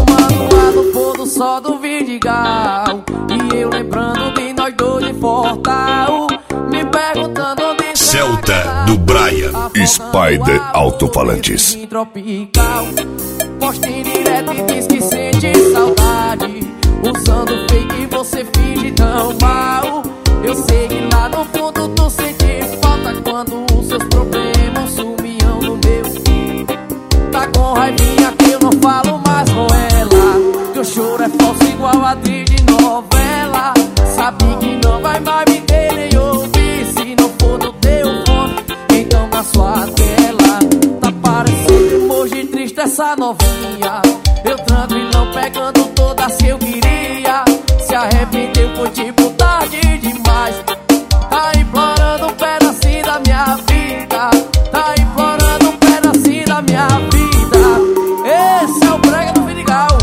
tomando ar no pôr do sol do Vidigal. E eu lembrando de nós dois de Fortal, me perguntando onde Celta do Brian, Spider Alto-Falantes. Tropical. Posta em direto e diz que sente saudade, usando fake você finge tão mal. Eu sei que lá no fundo tu sente falta quando os seus problemas sumiam no meu. Tá com raivinha que eu não falo mais com ela. Teu choro é falso igual atriz de novela. Sabe que não vai mais me ter nem ouvir se não for no teu fone, então na sua tela. Tá parecendo emoji triste essa novinha. Eu tranquilão pegando todas que eu queria. Se arrependeu foi tipo tarde demais. Tá implorando um pedacinho da minha vida. Tá implorando um pedacinho da minha vida. Esse é o brega do Vidigal.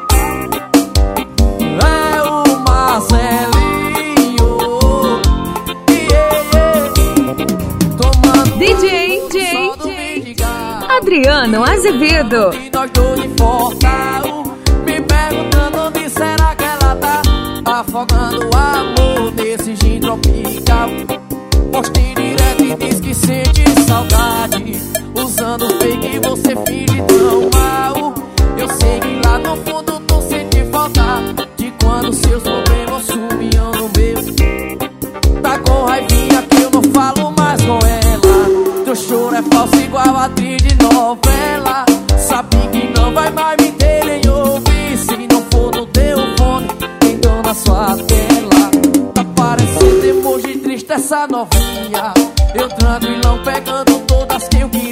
É o Marcelinho. Tomando DJ sol do Vidigal. Adriano Azevedo. E nós dois de Fortal, me perguntando onde será que ela tá, afogando o amor nesse gin tropical. Postei direto e diz que sente saudade, usando fake você finge tão mal. Eu sei que lá no fundo tu sente falta de quando seus problemas sumiam no meu. Tá com raivinha que eu não falo mais com ela. Teu choro é falso igual atriz de novela. Sabe que não vai mais me ter nem ouvir se não for no teu fone, então na sua tela. Tá parecendo emoji triste essa novinha. Eu tranquilão pegando todas que eu queria.